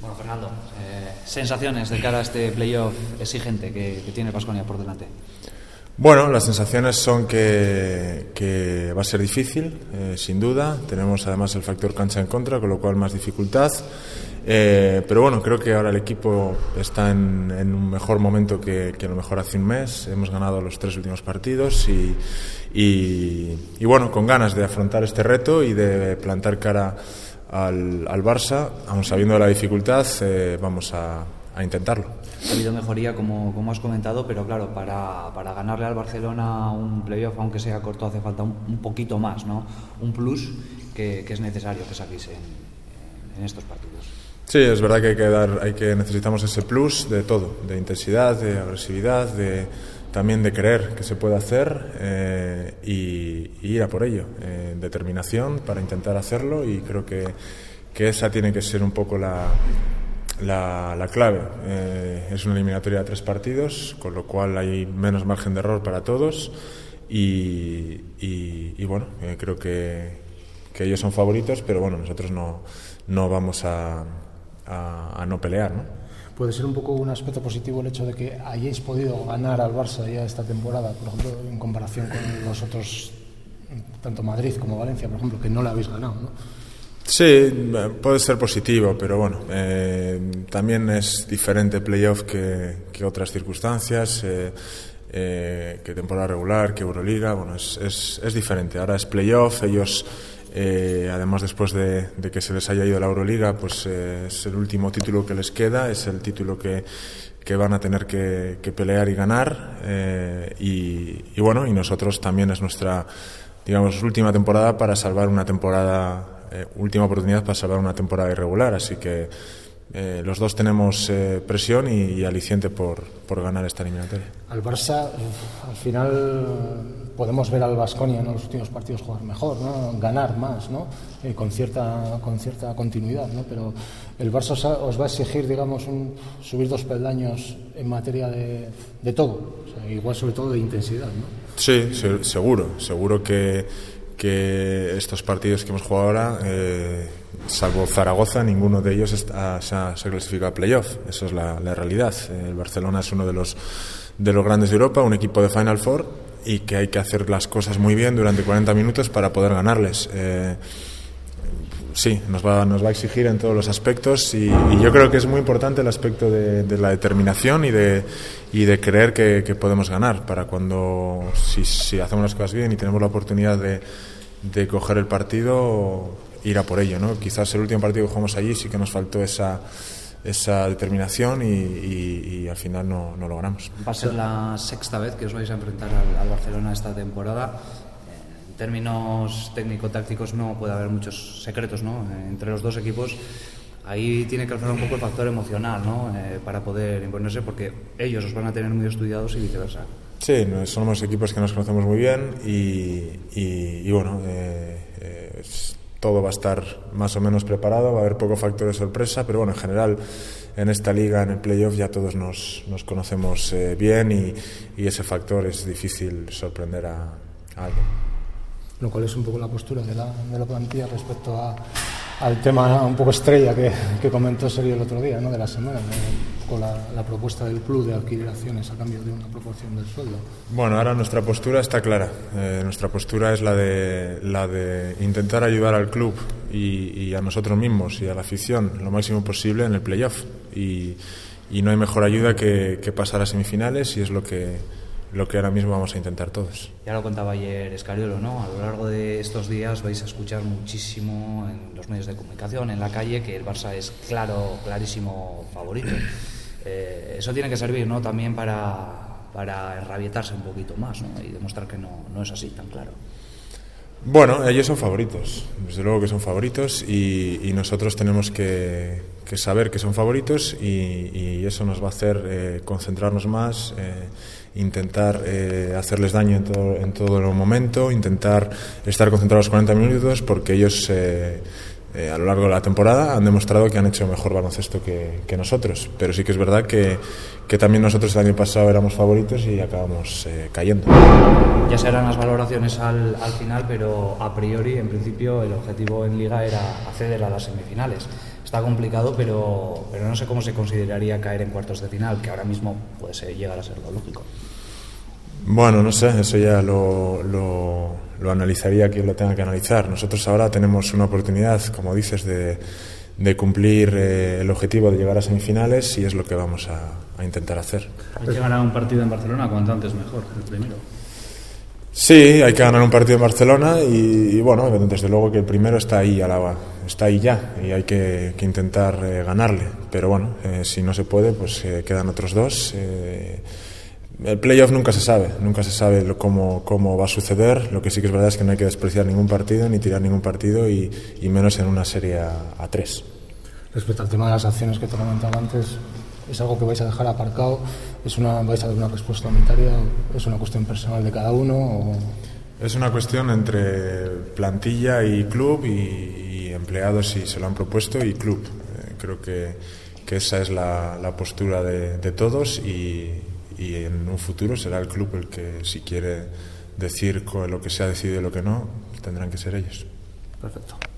Bueno, Fernando, sensaciones de cara a este playoff exigente que tiene Baskonia por delante. Bueno, las sensaciones son que va a ser difícil, sin duda. Tenemos además el factor cancha en contra, con lo cual más dificultad. Pero bueno, creo que ahora el equipo está en un mejor momento que a lo mejor hace un mes. Hemos ganado los 3 últimos partidos y bueno, con ganas de afrontar este reto y de plantar cara al Barça, aun sabiendo de la dificultad, vamos a intentarlo. Ha habido mejoría, como has comentado, pero claro, para ganarle al Barcelona un playoff, aunque sea corto, hace falta un poquito más, ¿no? Un plus que es necesario que saquéis en estos partidos. Sí, es verdad que necesitamos ese plus de todo, de intensidad, de agresividad, también de creer que se puede hacer y ir a por ello, determinación para intentar hacerlo, y creo que esa tiene que ser un poco la clave. Es una eliminatoria de 3 partidos, con lo cual hay menos margen de error para todos y bueno, creo que ellos son favoritos, pero bueno, nosotros no vamos a no pelear, ¿no? ¿Puede ser un poco un aspecto positivo el hecho de que hayáis podido ganar al Barça ya esta temporada, por ejemplo, en comparación con los otros, tanto Madrid como Valencia, por ejemplo, que no la habéis ganado, ¿no? Sí, puede ser positivo, pero bueno, también es diferente playoff que otras circunstancias, que temporada regular, que Euroliga. Bueno, es diferente. Ahora es playoff, ellos además después de que se les haya ido la Euroliga, pues es el último título que les queda, es el título que van a tener que pelear y ganar, y bueno, y nosotros también es nuestra, digamos, última temporada para salvar una temporada, última oportunidad para salvar una temporada irregular, así que los dos tenemos presión y aliciente por ganar esta eliminatoria. Al Barça, al final podemos ver al Baskonia en los últimos partidos jugar mejor, ¿no? Ganar más, ¿no? Con cierta continuidad, ¿no? Pero el Barça os va a exigir, digamos, subir 2 peldaños en materia de todo, o sea, igual sobre todo de intensidad, ¿no? Sí, seguro que estos partidos que hemos jugado ahora, salvo Zaragoza, ninguno de ellos se ha clasificado a playoff. Eso es la realidad. El Barcelona es uno de los grandes de Europa, un equipo de Final Four, y que hay que hacer las cosas muy bien durante 40 minutos para poder ganarles. Sí, nos va a exigir en todos los aspectos, y yo creo que es muy importante el aspecto de la determinación y de creer que podemos ganar, para cuando si hacemos las cosas bien y tenemos la oportunidad de coger el partido, ir a por ello, ¿no? Quizás el último partido que jugamos allí sí que nos faltó esa determinación y al final no lo ganamos. Va a ser la 6ª vez que os vais a enfrentar al Barcelona esta temporada. En términos técnico-tácticos no puede haber muchos secretos, ¿no? Entre los dos equipos. Ahí tiene que aflorar un poco el factor emocional, ¿no? Para poder imponerse, porque ellos os van a tener muy estudiados y viceversa. Sí, somos equipos que nos conocemos muy bien y bueno, todo va a estar más o menos preparado, va a haber poco factor de sorpresa, pero bueno, en general en esta liga, en el playoff, ya todos nos conocemos bien y ese factor es difícil sorprender a alguien. Lo cual es un poco la postura de la plantilla respecto al tema un poco estrella que comentó Sergio el otro día, ¿no? De la semana, con la propuesta del club de adquirir acciones a cambio de una proporción del sueldo. Bueno, ahora nuestra postura está clara. Nuestra postura es la de intentar ayudar al club y a nosotros mismos y a la afición lo máximo posible en el playoff, y no hay mejor ayuda que pasar a semifinales, y es lo que ahora mismo vamos a intentar todos. Ya lo contaba ayer Escariolo, ¿no? A lo largo de estos días vais a escuchar muchísimo en los medios de comunicación, en la calle, que el Barça es clarísimo favorito. Eso tiene que servir, ¿no? También para enrabietarse un poquito más, ¿no? Y demostrar que no es así tan claro. Bueno, ellos son favoritos, desde luego que son favoritos, y nosotros tenemos que saber que son favoritos, y eso nos va a hacer concentrarnos más, intentar hacerles daño en todo el momento, intentar estar concentrados 40 minutos, porque ellos a lo largo de la temporada han demostrado que han hecho mejor baloncesto que nosotros, pero sí que es verdad que también nosotros el año pasado éramos favoritos y acabamos cayendo. Ya serán las valoraciones al final, pero a priori, en principio, el objetivo en Liga era acceder a las semifinales. está complicado, pero no sé cómo se consideraría caer en cuartos de final, que ahora mismo puede llegar a ser lo lógico. Bueno, no sé, eso ya lo analizaría quien lo tenga que analizar. Nosotros ahora tenemos una oportunidad, como dices, de cumplir el objetivo de llegar a semifinales, y es lo que vamos a intentar hacer. Hay que ganar un partido en Barcelona, cuanto antes mejor, el primero. Sí, hay que ganar un partido en Barcelona y bueno, desde luego que el primero está ahí está ahí ya, y hay que intentar ganarle, pero bueno, si no se puede, pues quedan otros dos. El playoff nunca se sabe cómo va a suceder. Lo que sí que es verdad es que no hay que despreciar ningún partido ni tirar ningún partido, y menos en una serie a 3. Respecto al tema de las acciones que te comentaba antes, ¿es algo que vais a dejar aparcado? ¿Vais a dar una respuesta unitaria? ¿Es una cuestión personal de cada uno? ¿O? Es una cuestión entre plantilla y club, y empleados si se lo han propuesto, y club. Creo que esa es la postura de todos, y en un futuro será el club el que, si quiere decir lo que se ha decidido y lo que no, tendrán que ser ellos. Perfecto.